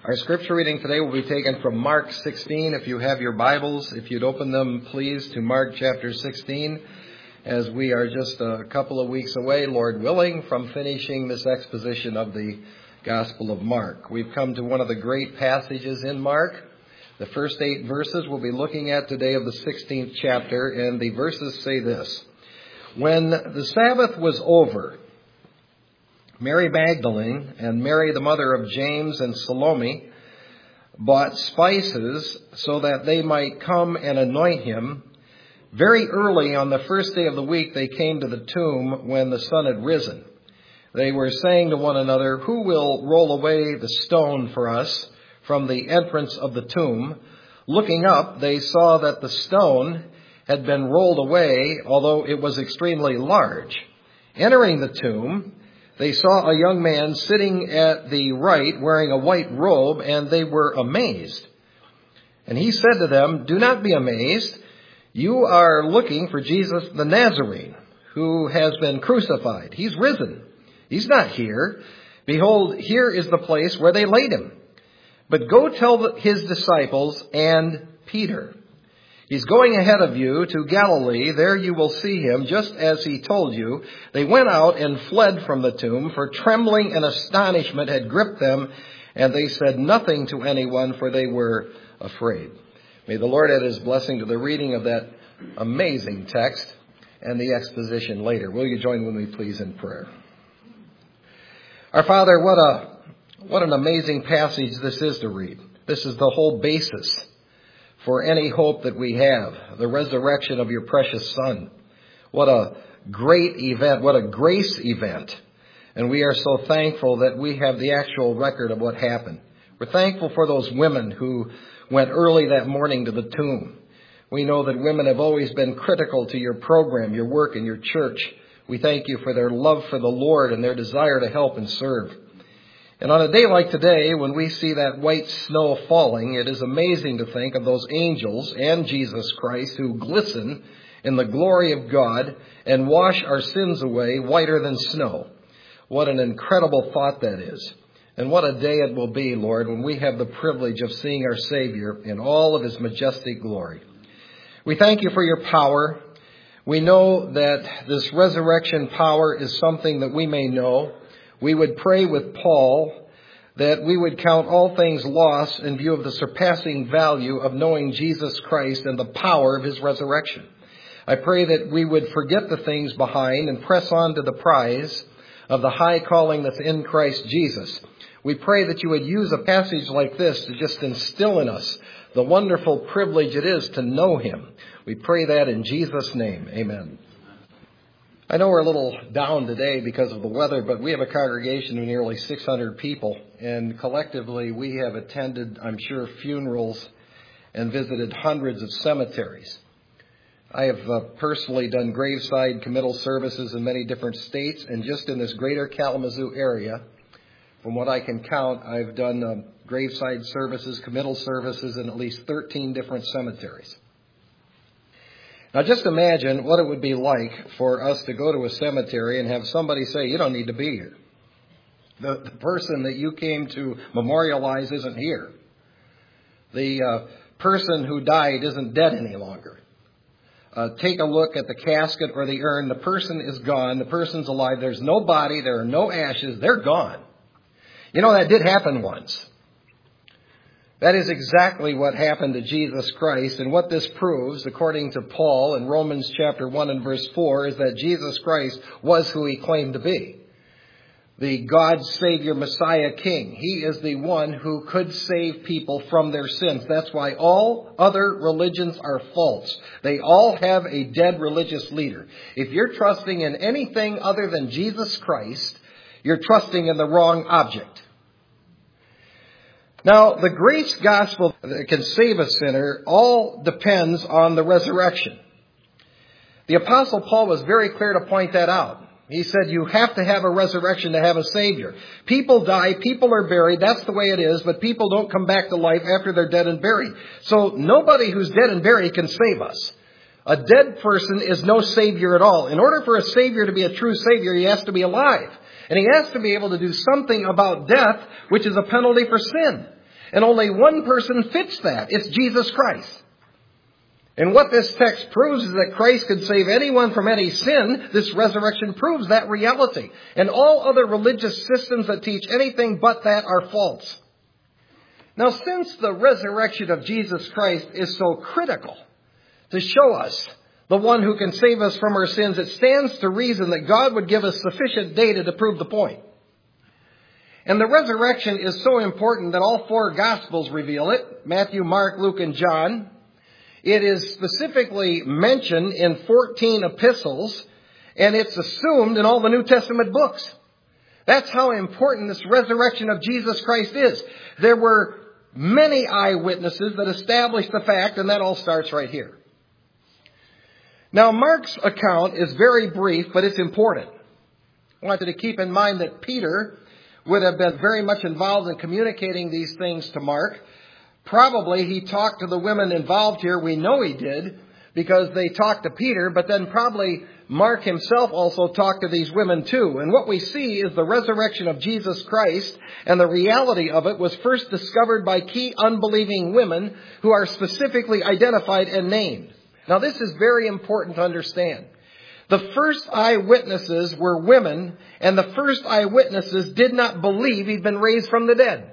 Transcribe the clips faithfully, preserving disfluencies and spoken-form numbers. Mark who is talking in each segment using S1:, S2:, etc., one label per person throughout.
S1: Our scripture reading today will be taken from Mark sixteen. If you have your Bibles, if you'd open them, please, to Mark chapter sixteen, as we are just a couple of weeks away, Lord willing, from finishing this exposition of the Gospel of Mark. We've come to one of the great passages in Mark. The first eight verses we'll be looking at today of the sixteenth chapter, and the verses say this. When the Sabbath was over, Mary Magdalene and Mary, the mother of James, and Salome bought spices so that they might come and anoint him. Very early on the first day of the week, they came to the tomb when the sun had risen. They were saying to one another, "Who will roll away the stone for us from the entrance of the tomb?" Looking up, they saw that the stone had been rolled away, although it was extremely large. Entering the tomb, they saw a young man sitting at the right wearing a white robe, and they were amazed. And he said to them, "Do not be amazed. You are looking for Jesus the Nazarene, who has been crucified. He's risen. He's not here. Behold, here is the place where they laid him. But go tell his disciples and Peter. He's going ahead of you to Galilee. There you will see him, just as he told you." They went out and fled from the tomb, for trembling and astonishment had gripped them, and they said nothing to anyone, for they were afraid. May the Lord add his blessing to the reading of that amazing text and the exposition later. Will you join with me, please, in prayer? Our Father, what a what an amazing passage this is to read. This is the whole basis for any hope that we have, the resurrection of your precious Son. What a great event, what a grace event. And we are so thankful that we have the actual record of what happened. We're thankful for those women who went early that morning to the tomb. We know that women have always been critical to your program, your work, and your church. We thank you for their love for the Lord and their desire to help and serve. And on a day like today, when we see that white snow falling, it is amazing to think of those angels and Jesus Christ who glisten in the glory of God and wash our sins away whiter than snow. What an incredible thought that is. And what a day it will be, Lord, when we have the privilege of seeing our Savior in all of his majestic glory. We thank you for your power. We know that this resurrection power is something that we may know. We would pray with Paul that we would count all things lost in view of the surpassing value of knowing Jesus Christ and the power of his resurrection. I pray that we would forget the things behind and press on to the prize of the high calling that's in Christ Jesus. We pray that you would use a passage like this to just instill in us the wonderful privilege it is to know him. We pray that in Jesus' name. Amen. I know we're a little down today because of the weather, but we have a congregation of nearly six hundred people, and collectively we have attended, I'm sure, funerals and visited hundreds of cemeteries. I have uh, personally done graveside committal services in many different states, and just in this greater Kalamazoo area, from what I can count, I've done uh, graveside services, committal services in at least thirteen different cemeteries. Now just imagine what it would be like for us to go to a cemetery and have somebody say, "You don't need to be here. The, the person that you came to memorialize isn't here. The uh, person who died isn't dead any longer. Uh, take a look at the casket or the urn. The person is gone. The person's alive. There's no body. There are no ashes. They're gone." You know, that did happen once. That is exactly what happened to Jesus Christ. And what this proves, according to Paul in Romans chapter one and verse four, is that Jesus Christ was who he claimed to be. The God, Savior, Messiah, King. He is the one who could save people from their sins. That's why all other religions are false. They all have a dead religious leader. If you're trusting in anything other than Jesus Christ, you're trusting in the wrong object. Now, the grace gospel that can save a sinner all depends on the resurrection. The Apostle Paul was very clear to point that out. He said you have to have a resurrection to have a Savior. People die, people are buried, that's the way it is, but people don't come back to life after they're dead and buried. So nobody who's dead and buried can save us. A dead person is no Savior at all. In order for a Savior to be a true Savior, he has to be alive. And he has to be able to do something about death, which is a penalty for sin. And only one person fits that. It's Jesus Christ. And what this text proves is that Christ could save anyone from any sin. This resurrection proves that reality. And all other religious systems that teach anything but that are false. Now, since the resurrection of Jesus Christ is so critical to show us the one who can save us from our sins, it stands to reason that God would give us sufficient data to prove the point. And the resurrection is so important that all four Gospels reveal it: Matthew, Mark, Luke, and John. It is specifically mentioned in fourteen epistles, and it's assumed in all the New Testament books. That's how important this resurrection of Jesus Christ is. There were many eyewitnesses that established the fact, and that all starts right here. Now, Mark's account is very brief, but it's important. I want you to keep in mind that Peter would have been very much involved in communicating these things to Mark. Probably he talked to the women involved here. We know he did because they talked to Peter, but then probably Mark himself also talked to these women too. And what we see is the resurrection of Jesus Christ, and the reality of it was first discovered by key unbelieving women who are specifically identified and named. Now, this is very important to understand. The first eyewitnesses were women, and the first eyewitnesses did not believe he'd been raised from the dead.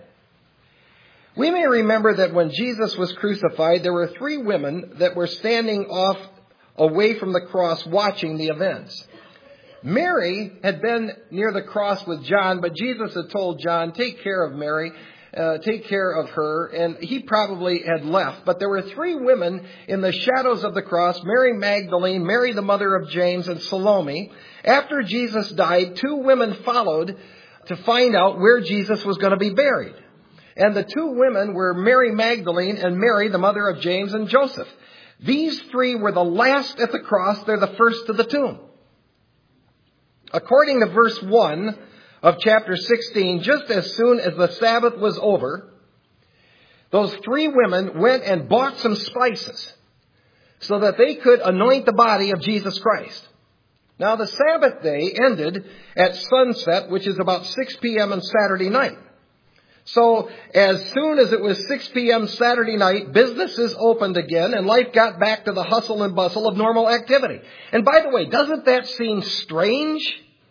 S1: We may remember that when Jesus was crucified, there were three women that were standing off away from the cross watching the events. Mary had been near the cross with John, but Jesus had told John, take care of Mary, uh, take care of her, and he probably had left. But there were three women in the shadows of the cross: Mary Magdalene, Mary the mother of James, and Salome. After Jesus died, two women followed to find out where Jesus was going to be buried. And the two women were Mary Magdalene and Mary, the mother of James and Joseph. These three were the last at the cross. They're the first to the tomb. According to verse one of chapter sixteen, just as soon as the Sabbath was over, those three women went and bought some spices so that they could anoint the body of Jesus Christ. Now, the Sabbath day ended at sunset, which is about six p.m. on Saturday night. So as soon as it was six p.m. Saturday night, businesses opened again and life got back to the hustle and bustle of normal activity. And by the way, doesn't that seem strange?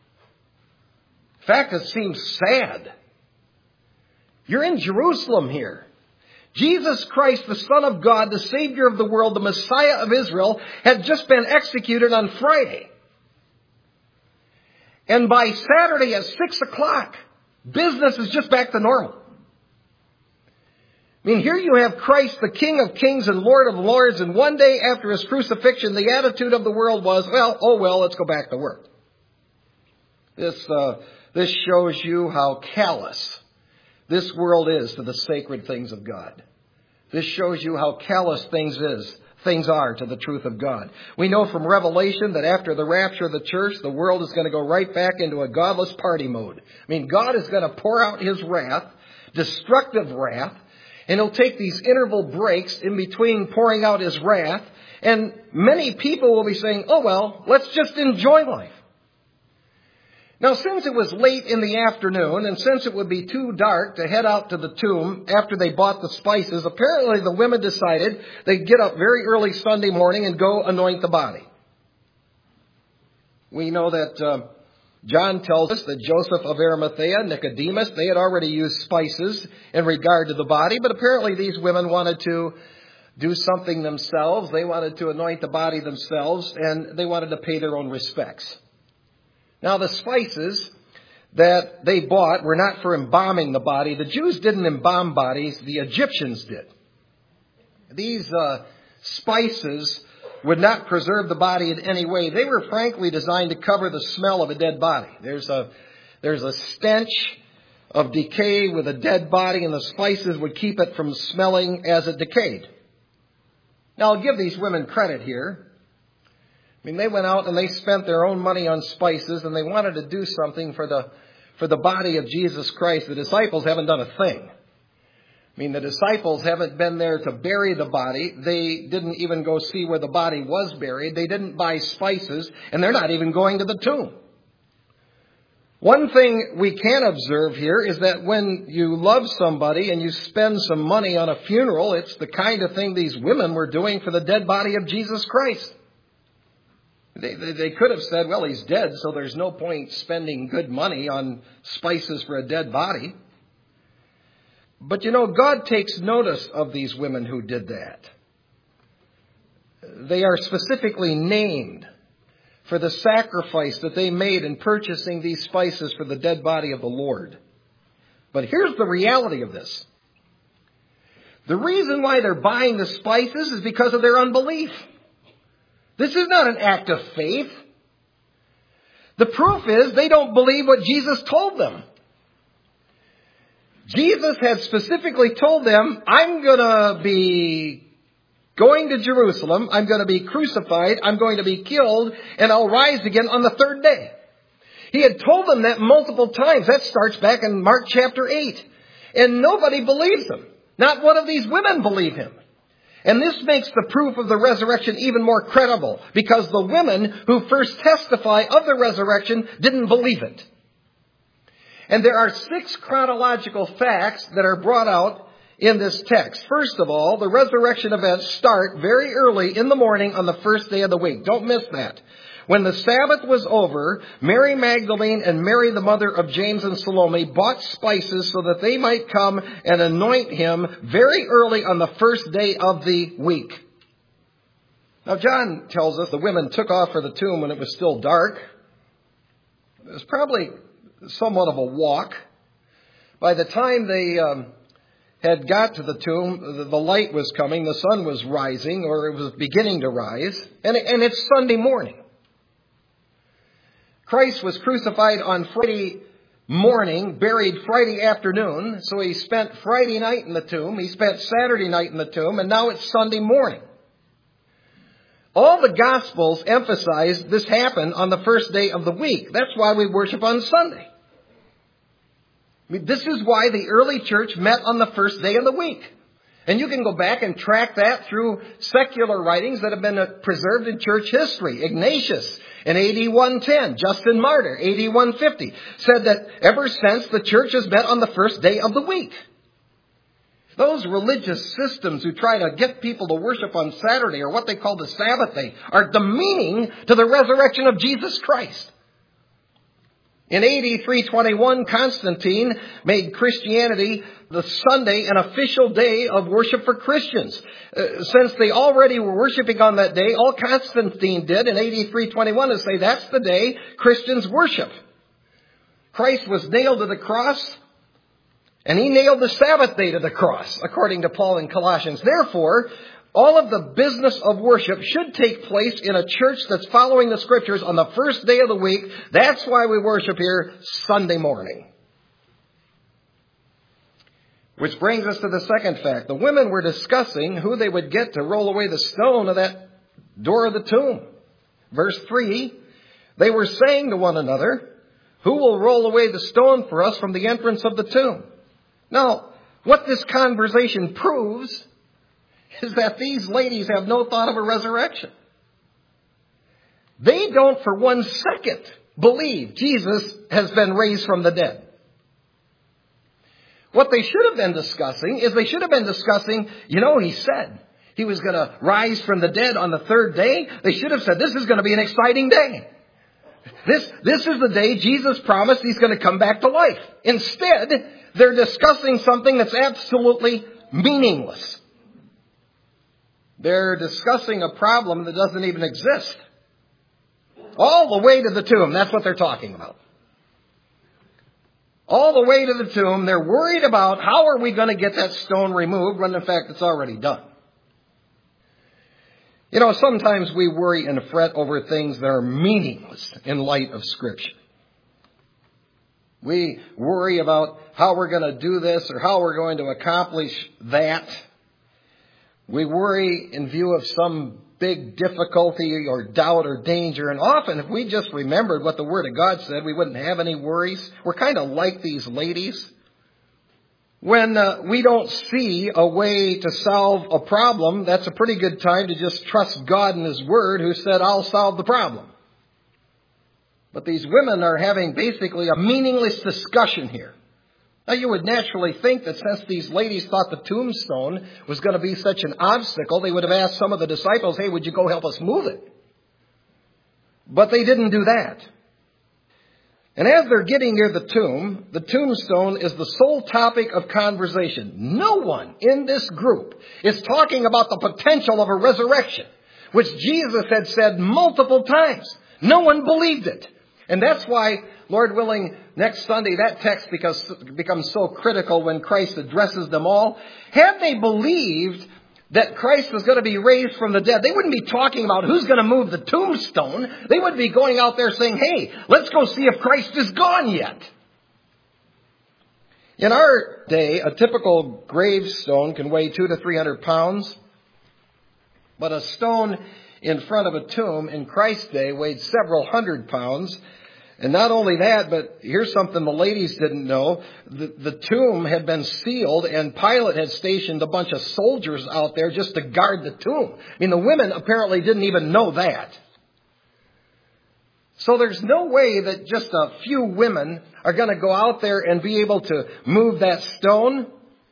S1: In fact, it seems sad. You're in Jerusalem here. Jesus Christ, the Son of God, the Savior of the world, the Messiah of Israel, had just been executed on Friday. And by Saturday at six o'clock, business is just back to normal. I mean, here you have Christ, the King of Kings and Lord of Lords, and one day after his crucifixion, the attitude of the world was, well, oh well, let's go back to work. This, uh, this shows you how callous this world is to the sacred things of God. This shows you how callous things is, things are to the truth of God. We know from Revelation that after the rapture of the church, the world is going to go right back into a godless party mode. I mean, God is going to pour out his wrath, destructive wrath, and he'll take these interval breaks in between pouring out his wrath, and many people will be saying, oh well, let's just enjoy life. Now, since it was late in the afternoon, and since it would be too dark to head out to the tomb after they bought the spices, apparently the women decided they'd get up very early Sunday morning and go anoint the body. We know that uh, John tells us that Joseph of Arimathea, Nicodemus, they had already used spices in regard to the body, but apparently these women wanted to do something themselves. They wanted to anoint the body themselves, and they wanted to pay their own respects. Now, the spices that they bought were not for embalming the body. The Jews didn't embalm bodies. The Egyptians did. These uh, spices would not preserve the body in any way. They were frankly designed to cover the smell of a dead body. There's a, there's a stench of decay with a dead body, and the spices would keep it from smelling as it decayed. Now, I'll give these women credit here. I mean, they went out and they spent their own money on spices, and they wanted to do something for the for the body of Jesus Christ. The disciples haven't done a thing. I mean, the disciples haven't been there to bury the body. They didn't even go see where the body was buried. They didn't buy spices, and they're not even going to the tomb. One thing we can observe here is that when you love somebody and you spend some money on a funeral, it's the kind of thing these women were doing for the dead body of Jesus Christ. They, they, they could have said, well, he's dead, so there's no point spending good money on spices for a dead body. But you know, God takes notice of these women who did that. They are specifically named for the sacrifice that they made in purchasing these spices for the dead body of the Lord. But here's the reality of this. The reason why they're buying the spices is because of their unbelief. This is not an act of faith. The proof is they don't believe what Jesus told them. Jesus had specifically told them, I'm going to be going to Jerusalem, I'm going to be crucified, I'm going to be killed, and I'll rise again on the third day. He had told them that multiple times. That starts back in Mark chapter eight. And nobody believes him. Not one of these women believe him. And this makes the proof of the resurrection even more credible, because the women who first testify of the resurrection didn't believe it. And there are six chronological facts that are brought out in this text. First of all, the resurrection events start very early in the morning on the first day of the week. Don't miss that. When the Sabbath was over, Mary Magdalene and Mary, the mother of James and Salome, bought spices so that they might come and anoint him very early on the first day of the week. Now, John tells us the women took off for the tomb when it was still dark. It was probably somewhat of a walk. By the time they um, had got to the tomb, the light was coming, the sun was rising, or it was beginning to rise, and, and it's Sunday morning. Christ was crucified on Friday morning, buried Friday afternoon, so he spent Friday night in the tomb, he spent Saturday night in the tomb, and now it's Sunday morning. All the Gospels emphasize this happened on the first day of the week. That's why we worship on Sunday. I mean, this is why the early church met on the first day of the week. And you can go back and track that through secular writings that have been preserved in church history. Ignatius in A D one ten, Justin Martyr, A D one fifty, said that ever since the church has met on the first day of the week. Those religious systems who try to get people to worship on Saturday, or what they call the Sabbath day, are demeaning to the resurrection of Jesus Christ. In A D three twenty-one, Constantine made Christianity the Sunday an official day of worship for Christians. Uh, since they already were worshiping on that day, all Constantine did in A D three twenty-one is say that's the day Christians worship. Christ was nailed to the cross, and he nailed the Sabbath day to the cross, according to Paul in Colossians. Therefore, all of the business of worship should take place in a church that's following the Scriptures on the first day of the week. That's why we worship here Sunday morning. Which brings us to the second fact. The women were discussing who they would get to roll away the stone of that door of the tomb. Verse three, they were saying to one another, who will roll away the stone for us from the entrance of the tomb? Now, what this conversation proves is that these ladies have no thought of a resurrection. They don't for one second believe Jesus has been raised from the dead. What they should have been discussing is they should have been discussing, you know, he said he was going to rise from the dead on the third day. They should have said, this is going to be an exciting day. This, this is the day Jesus promised he's going to come back to life. Instead, they're discussing something that's absolutely meaningless. They're discussing a problem that doesn't even exist. All the way to the tomb, that's what they're talking about. All the way to the tomb, they're worried about how are we going to get that stone removed when in fact it's already done. You know, sometimes we worry and fret over things that are meaningless in light of Scripture. We worry about how we're going to do this or how we're going to accomplish that. We worry in view of some big difficulty or doubt or danger. And often, if we just remembered what the Word of God said, we wouldn't have any worries. We're kind of like these ladies. When uh, we don't see a way to solve a problem, that's a pretty good time to just trust God and His Word, who said, I'll solve the problem. But these women are having basically a meaningless discussion here. Now, you would naturally think that since these ladies thought the tombstone was going to be such an obstacle, they would have asked some of the disciples, hey, would you go help us move it? But they didn't do that. And as they're getting near the tomb, the tombstone is the sole topic of conversation. No one in this group is talking about the potential of a resurrection, which Jesus had said multiple times. No one believed it. And that's why, Lord willing, next Sunday that text becomes, becomes so critical when Christ addresses them all. Had they believed that Christ was going to be raised from the dead, they wouldn't be talking about who's going to move the tombstone. They would be going out there saying, hey, let's go see if Christ is gone yet. In our day, a typical gravestone can weigh two to three hundred pounds. But a stone in front of a tomb in Christ's day weighed several hundred pounds. And not only that, but here's something the ladies didn't know. The, the tomb had been sealed, and Pilate had stationed a bunch of soldiers out there just to guard the tomb. I mean, the women apparently didn't even know that. So there's no way that just a few women are going to go out there and be able to move that stone.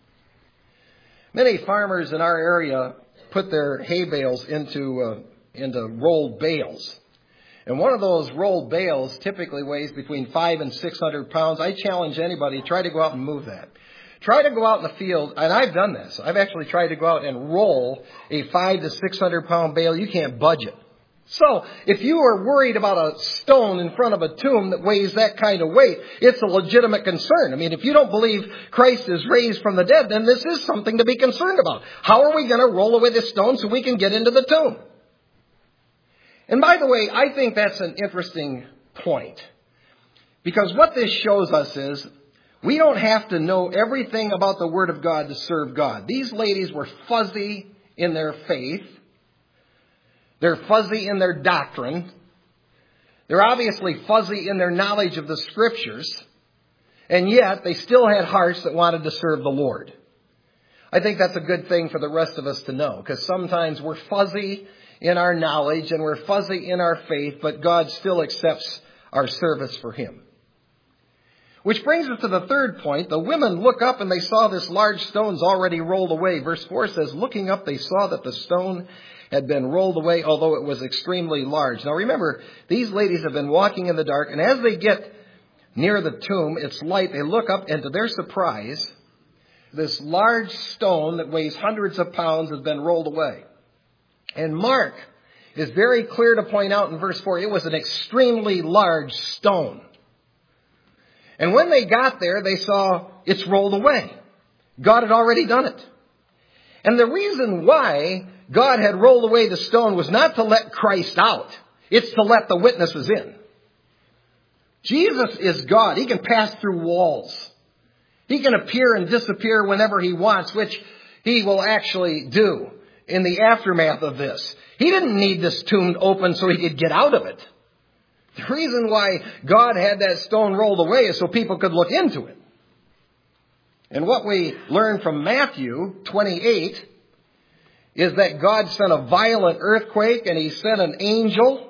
S1: Many farmers in our area put their hay bales into, uh, into rolled bales. And one of those rolled bales typically weighs between five and six hundred pounds. I challenge anybody, try to go out and move that. Try to go out in the field, and I've done this. I've actually tried to go out and roll a five to six hundred pound bale. You can't budge it. So if you are worried about a stone in front of a tomb that weighs that kind of weight, it's a legitimate concern. I mean, if you don't believe Christ is raised from the dead, then this is something to be concerned about. How are we going to roll away this stone so we can get into the tomb? And by the way, I think that's an interesting point. Because what this shows us is we don't have to know everything about the Word of God to serve God. These ladies were fuzzy in their faith. They're fuzzy in their doctrine. They're obviously fuzzy in their knowledge of the Scriptures. And yet, they still had hearts that wanted to serve the Lord. I think that's a good thing for the rest of us to know. Because sometimes we're fuzzy in our knowledge and we're fuzzy in our faith, but God still accepts our service for Him. Which brings us to the third point. The women look up and they saw this large stone's already rolled away. Verse four says, looking up, they saw that the stone had been rolled away, although it was extremely large. Now remember, these ladies have been walking in the dark, and as they get near the tomb, it's light. They look up, and to their surprise, this large stone that weighs hundreds of pounds has been rolled away. And Mark is very clear to point out in verse four, it was an extremely large stone. And when they got there, they saw it's rolled away. God had already done it. And the reason why God had rolled away the stone was not to let Christ out. It's to let the witnesses in. Jesus is God. He can pass through walls. He can appear and disappear whenever He wants, which He will actually do in the aftermath of this. He didn't need this tomb open so He could get out of it. The reason why God had that stone rolled away is so people could look into it. And what we learn from Matthew twenty-eight is that God sent a violent earthquake and He sent an angel.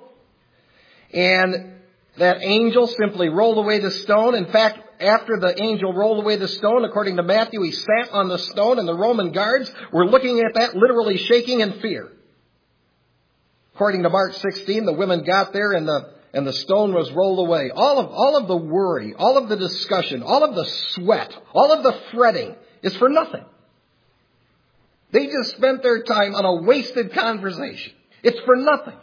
S1: And that angel simply rolled away the stone. In fact, after the angel rolled away the stone, according to Matthew, he sat on the stone and the Roman guards were looking at that, literally shaking in fear. According to Mark sixteen, the women got there and the and the stone was rolled away. All of, all of the worry, all of the discussion, all of the sweat, all of the fretting is for nothing. They just spent their time on a wasted conversation. It's for nothing.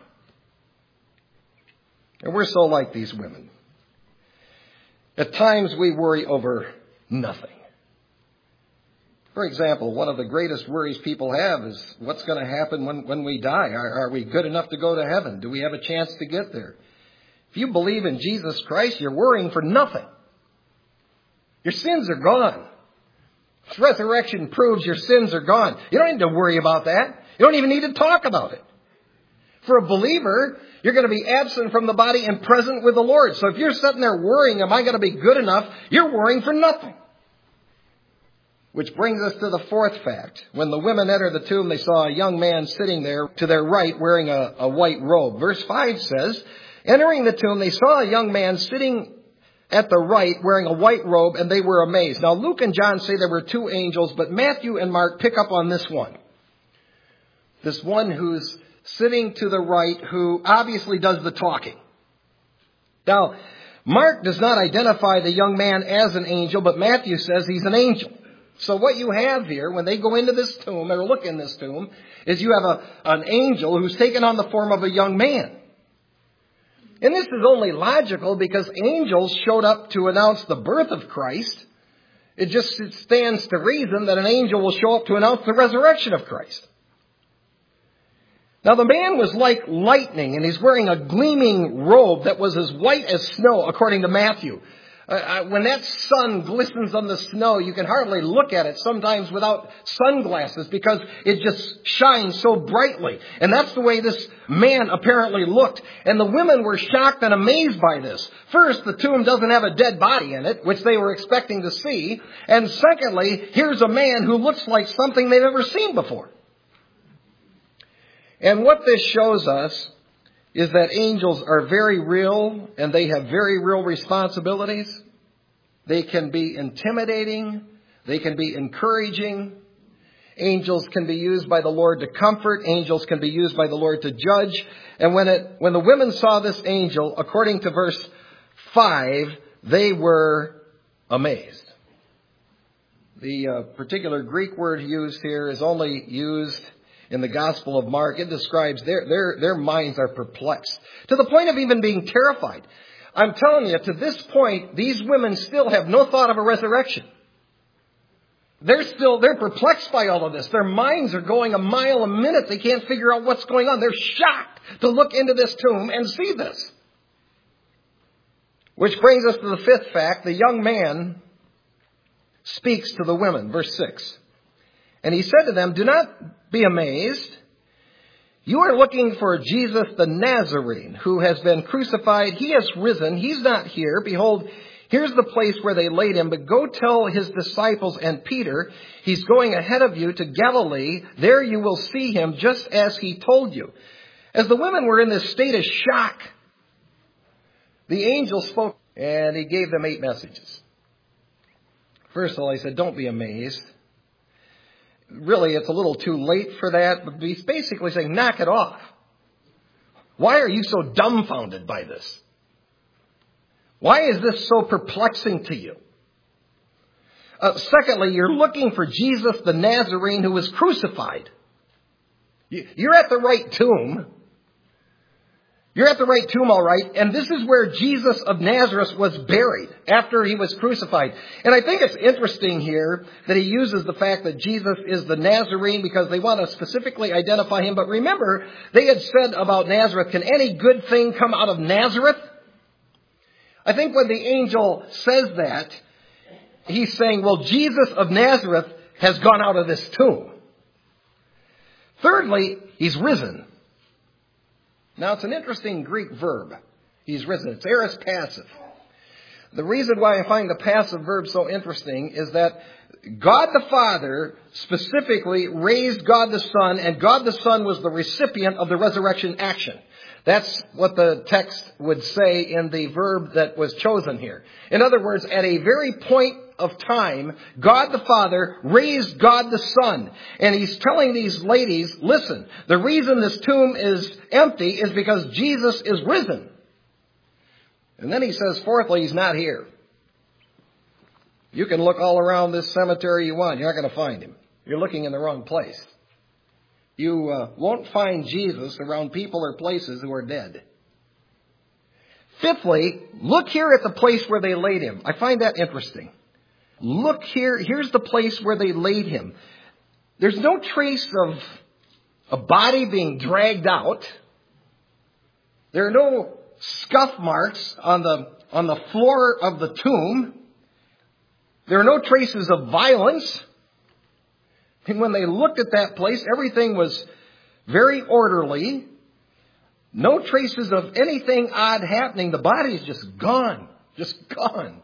S1: And we're so like these women. At times we worry over nothing. For example, one of the greatest worries people have is what's going to happen when, when we die? Are, are we good enough to go to heaven? Do we have a chance to get there? If you believe in Jesus Christ, you're worrying for nothing. Your sins are gone. This resurrection proves your sins are gone. You don't need to worry about that. You don't even need to talk about it. For a believer, you're going to be absent from the body and present with the Lord. So if you're sitting there worrying, am I going to be good enough? You're worrying for nothing. Which brings us to the fourth fact. When the women entered the tomb, they saw a young man sitting there to their right wearing a, a white robe. Verse five says, Entering the tomb, they saw a young man sitting at the right wearing a white robe, and they were amazed. Now, Luke and John say there were two angels, but Matthew and Mark pick up on this one. This one who's sitting to the right, who obviously does the talking. Now, Mark does not identify the young man as an angel, but Matthew says he's an angel. So what you have here, when they go into this tomb, or look in this tomb, is you have a, an angel who's taken on the form of a young man. And this is only logical because angels showed up to announce the birth of Christ. It just stands to reason that an angel will show up to announce the resurrection of Christ. Now the man was like lightning, and he's wearing a gleaming robe that was as white as snow, according to Matthew. Uh, when that sun glistens on the snow, you can hardly look at it sometimes without sunglasses because it just shines so brightly. And that's the way this man apparently looked. And the women were shocked and amazed by this. First, the tomb doesn't have a dead body in it, which they were expecting to see. And secondly, here's a man who looks like something they've never seen before. And what this shows us is that angels are very real and they have very real responsibilities. They can be intimidating. They can be encouraging. Angels can be used by the Lord to comfort. Angels can be used by the Lord to judge. And when it, when the women saw this angel, according to verse five, they were amazed. The uh, particular Greek word used here is only used in the Gospel of Mark. It describes their, their, their minds are perplexed to the point of even being terrified. I'm telling you, to this point, these women still have no thought of a resurrection. They're still, they're perplexed by all of this. Their minds are going a mile a minute. They can't figure out what's going on. They're shocked to look into this tomb and see this. Which brings us to the fifth fact. The young man speaks to the women. Verse six. And he said to them, "Do not be amazed. You are looking for Jesus the Nazarene, who has been crucified. He has risen. He's not here. Behold, here's the place where they laid him. But go tell his disciples and Peter, he's going ahead of you to Galilee. There you will see him just as he told you." As the women were in this state of shock, the angel spoke and he gave them eight messages. First of all, he said, don't be amazed. Really, it's a little too late for that, but he's basically saying, knock it off. Why are you so dumbfounded by this? Why is this so perplexing to you? Uh, secondly, you're looking for Jesus the Nazarene who was crucified. You're at the right tomb. You're at the right tomb, all right. And this is where Jesus of Nazareth was buried after he was crucified. And I think it's interesting here that he uses the fact that Jesus is the Nazarene because they want to specifically identify him. But remember, they had said about Nazareth, can any good thing come out of Nazareth? I think when the angel says that, he's saying, well, Jesus of Nazareth has gone out of this tomb. Thirdly, he's risen. Now, it's an interesting Greek verb. He's risen. It's aorist passive. The reason why I find the passive verb so interesting is that God the Father specifically raised God the Son, and God the Son was the recipient of the resurrection action. That's what the text would say in the verb that was chosen here. In other words, at a very point of time, God the Father raised God the Son. And he's telling these ladies, listen, the reason this tomb is empty is because Jesus is risen. And then he says, fourthly, he's not here. You can look all around this cemetery you want. You're not going to find him. You're looking in the wrong place. You uh, won't find Jesus around people or places who are dead. Fifthly, look here at the place where they laid him. I find that interesting. Look here. Here's the place where they laid him. There's no trace of a body being dragged out. There are no scuff marks on the, on the floor of the tomb. There are no traces of violence. And when they looked at that place, everything was very orderly. No traces of anything odd happening. The body's just gone. Just gone.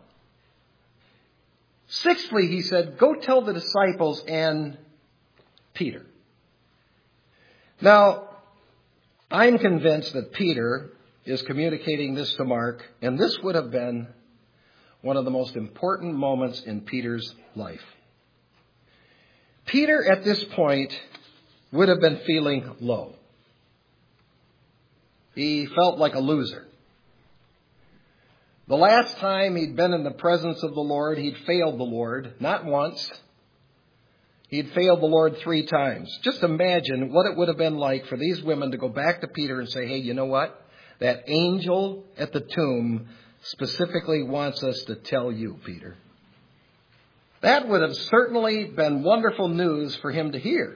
S1: Sixthly, he said, go tell the disciples and Peter. Now, I'm convinced that Peter is communicating this to Mark, and this would have been one of the most important moments in Peter's life. Peter, at this point, would have been feeling low. He felt like a loser. The last time he'd been in the presence of the Lord, he'd failed the Lord, not once. He'd failed the Lord three times. Just imagine what it would have been like for these women to go back to Peter and say, hey, you know what? That angel at the tomb specifically wants us to tell you, Peter. That would have certainly been wonderful news for him to hear.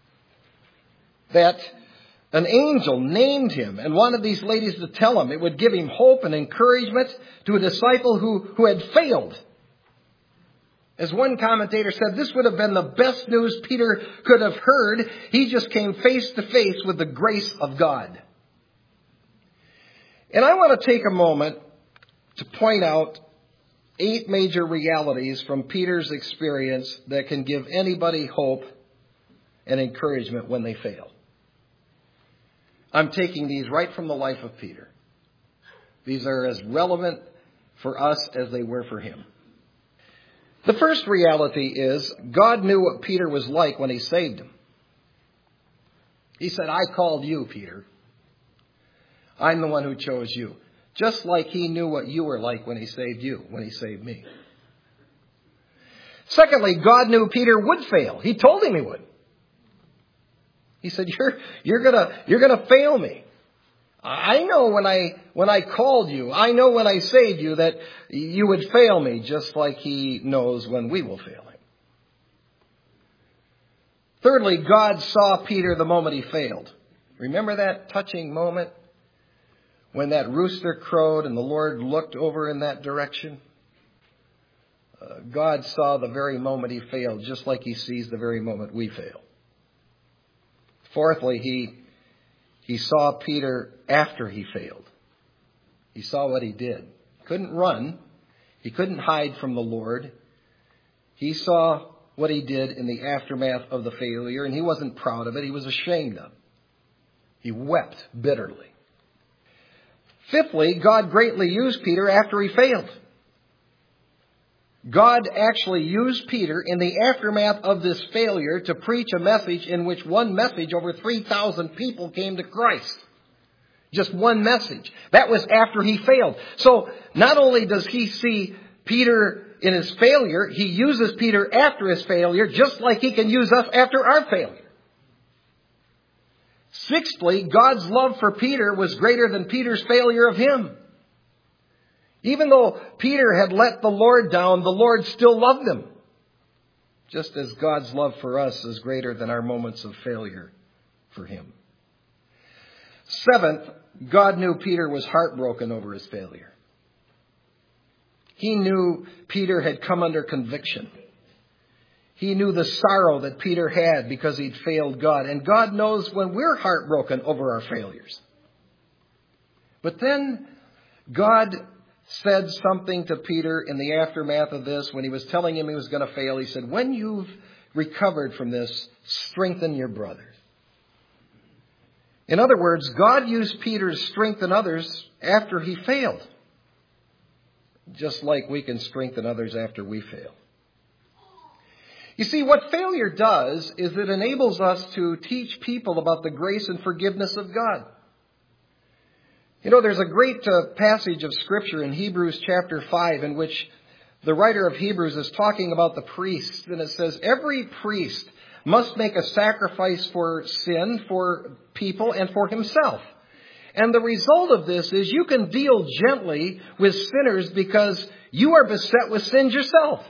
S1: That an angel named him and wanted these ladies to tell him. It would give him hope and encouragement to a disciple who, who had failed. As one commentator said, this would have been the best news Peter could have heard. He just came face to face with the grace of God. And I want to take a moment to point out eight major realities from Peter's experience that can give anybody hope and encouragement when they fail. I'm taking these right from the life of Peter. These are as relevant for us as they were for him. The first reality is God knew what Peter was like when he saved him. He said, I called you, Peter. I'm the one who chose you. Just like he knew what you were like when he saved you, when he saved me. Secondly, God knew Peter would fail. He told him he would. He said, you're, you're gonna, you're gonna fail me. I know when I, when I called you, I know when I saved you that you would fail me, just like he knows when we will fail him. Thirdly, God saw Peter the moment he failed. Remember that touching moment when that rooster crowed and the Lord looked over in that direction? Uh, God saw the very moment he failed, just like he sees the very moment we fail. Fourthly, he, he saw Peter after he failed. He saw what he did. He couldn't run. He couldn't hide from the Lord. He saw what he did in the aftermath of the failure, and he wasn't proud of it. He was ashamed of it. He wept bitterly. Fifthly, God greatly used Peter after he failed. God actually used Peter in the aftermath of this failure to preach a message in which one message over three thousand people came to Christ. Just one message. That was after he failed. So not only does he see Peter in his failure, he uses Peter after his failure, just like he can use us after our failure. Sixthly, God's love for Peter was greater than Peter's failure of him. Even though Peter had let the Lord down, the Lord still loved him. Just as God's love for us is greater than our moments of failure for him. Seventh, God knew Peter was heartbroken over his failure. He knew Peter had come under conviction. He knew the sorrow that Peter had because he'd failed God. And God knows when we're heartbroken over our failures. But then God said something to Peter in the aftermath of this when he was telling him he was going to fail. He said, when you've recovered from this, strengthen your brothers. In other words, God used Peter to strengthen others after he failed. Just like we can strengthen others after we fail. You see, what failure does is it enables us to teach people about the grace and forgiveness of God. You know, there's a great uh, passage of Scripture in Hebrews chapter five in which the writer of Hebrews is talking about the priests. And it says, every priest must make a sacrifice for sin, for people, and for himself. And the result of this is you can deal gently with sinners because you are beset with sin yourself.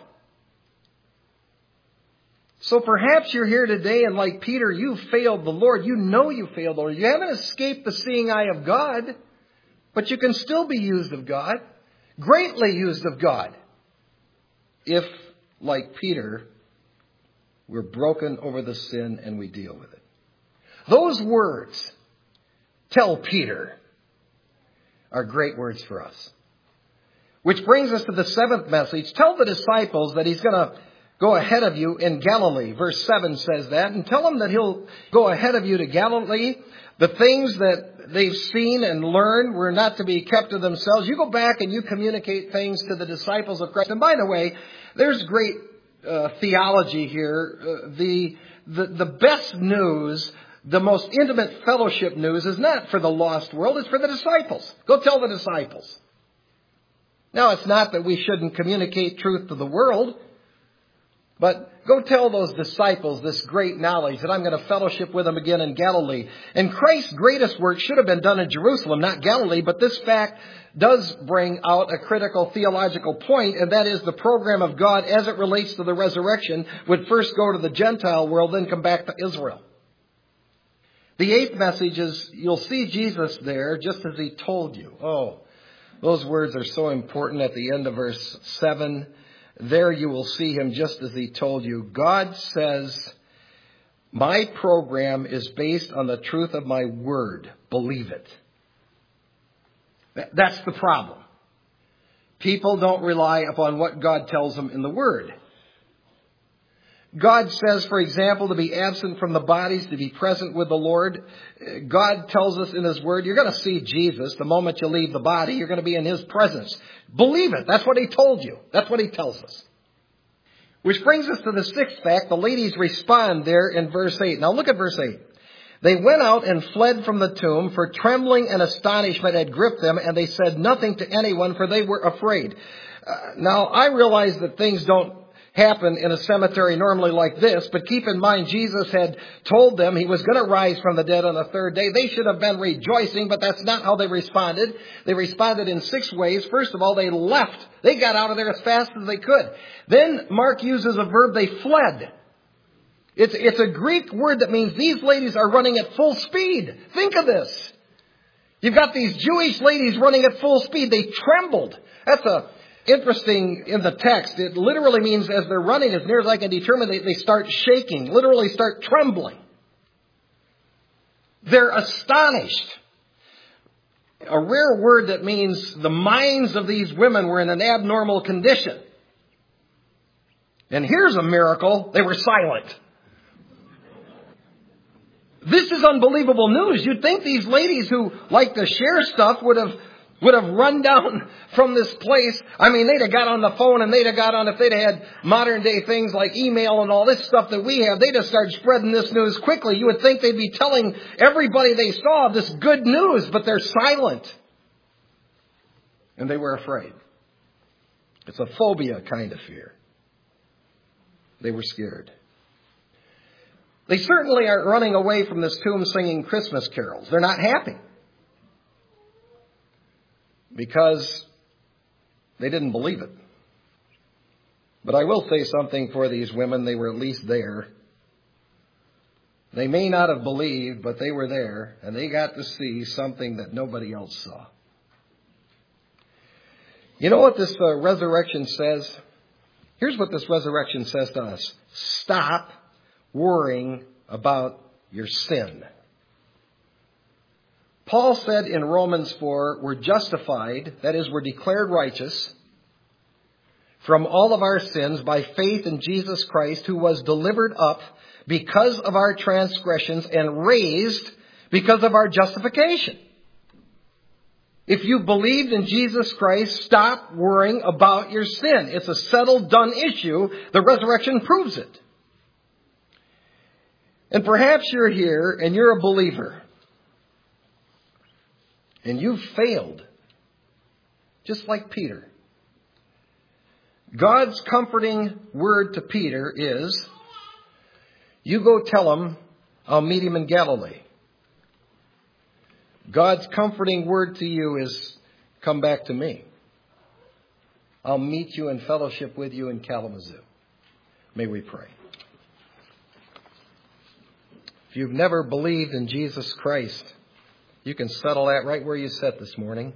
S1: So perhaps you're here today and like Peter, you failed the Lord. You know you failed the Lord. You haven't escaped the seeing eye of God, but you can still be used of God, greatly used of God. If, like Peter, we're broken over the sin and we deal with it. Those words, tell Peter, are great words for us. Which brings us to the seventh message. Tell the disciples that he's going to go ahead of you in Galilee. Verse seven says that. And tell him that he'll go ahead of you to Galilee. The things that they've seen and learned were not to be kept to themselves. You go back and you communicate things to the disciples of Christ. And by the way, there's great uh, theology here. Uh, the, the, the best news, the most intimate fellowship news is not for the lost world, it's for the disciples. Go tell the disciples. Now, it's not that we shouldn't communicate truth to the world, but go tell those disciples this great knowledge that I'm going to fellowship with them again in Galilee. And Christ's greatest work should have been done in Jerusalem, not Galilee, but this fact does bring out a critical theological point, and that is the program of God as it relates to the resurrection would first go to the Gentile world, then come back to Israel. The eighth message is, you'll see Jesus there just as he told you. Oh, those words are so important at the end of verse seven. There you will see him just as he told you. God says, my program is based on the truth of my word. Believe it. That's the problem. People don't rely upon what God tells them in the word. God says, for example, to be absent from the bodies, to be present with the Lord. God tells us in his word, you're going to see Jesus the moment you leave the body. You're going to be in his presence. Believe it. That's what he told you. That's what he tells us. Which brings us to the sixth fact. The ladies respond there in verse eight. Now look at verse eight. They went out and fled from the tomb, for trembling and astonishment had gripped them, and they said nothing to anyone, for they were afraid. Uh, now, I realize that things don't happen in a cemetery normally like this, but keep in mind Jesus had told them he was going to rise from the dead on the third day. They should have been rejoicing, but that's not how they responded. They responded in six ways. First of all, they left. They got out of there as fast as they could. Then Mark uses a verb, they fled. It's, it's a Greek word that means these ladies are running at full speed. Think of this. You've got these Jewish ladies running at full speed. They trembled. That's a interesting in the text. It literally means as they're running, as near as I can determine, they, they start shaking, literally start trembling. They're astonished. A rare word that means the minds of these women were in an abnormal condition. And here's a miracle. They were silent. This is unbelievable news. You'd think these ladies who like to share stuff would have would have run down from this place. I mean, they'd have got on the phone and they'd have got on, if they'd have had modern day things like email and all this stuff that we have, they'd have started spreading this news quickly. You would think they'd be telling everybody they saw this good news, but they're silent. And they were afraid. It's a phobia kind of fear. They were scared. They certainly aren't running away from this tomb singing Christmas carols. They're not happy. Because they didn't believe it. But I will say something for these women. They were at least there. They may not have believed, but they were there. And they got to see something that nobody else saw. You know what this uh, resurrection says? Here's what this resurrection says to us. Stop worrying about your sin. Paul said in Romans four, we're justified, that is, we're declared righteous from all of our sins by faith in Jesus Christ, who was delivered up because of our transgressions and raised because of our justification. If you believed in Jesus Christ, stop worrying about your sin. It's a settled, done issue. The resurrection proves it. And perhaps you're here and you're a believer. And you've failed. Just like Peter. God's comforting word to Peter is, you go tell him I'll meet him in Galilee. God's comforting word to you is, come back to me. I'll meet you in fellowship with you in Kalamazoo. May we pray. If you've never believed in Jesus Christ, you can settle that right where you sit this morning.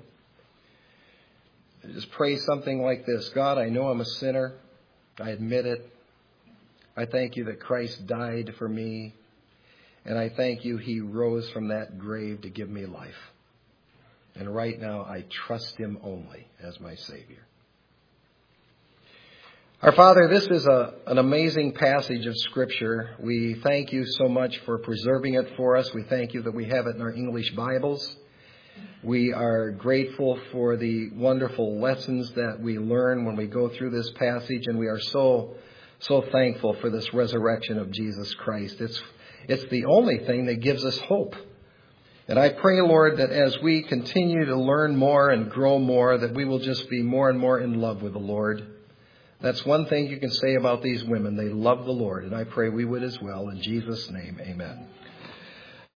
S1: Just pray something like this. God, I know I'm a sinner. I admit it. I thank you that Christ died for me. And I thank you he rose from that grave to give me life. And right now I trust him only as my Savior. Our Father, this is a, an amazing passage of Scripture. We thank you so much for preserving it for us. We thank you that we have it in our English Bibles. We are grateful for the wonderful lessons that we learn when we go through this passage, and we are so, so thankful for this resurrection of Jesus Christ. It's, it's the only thing that gives us hope. And I pray, Lord, that as we continue to learn more and grow more, that we will just be more and more in love with the Lord. That's one thing you can say about these women. They love the Lord, and I pray we would as well. In Jesus' name, amen.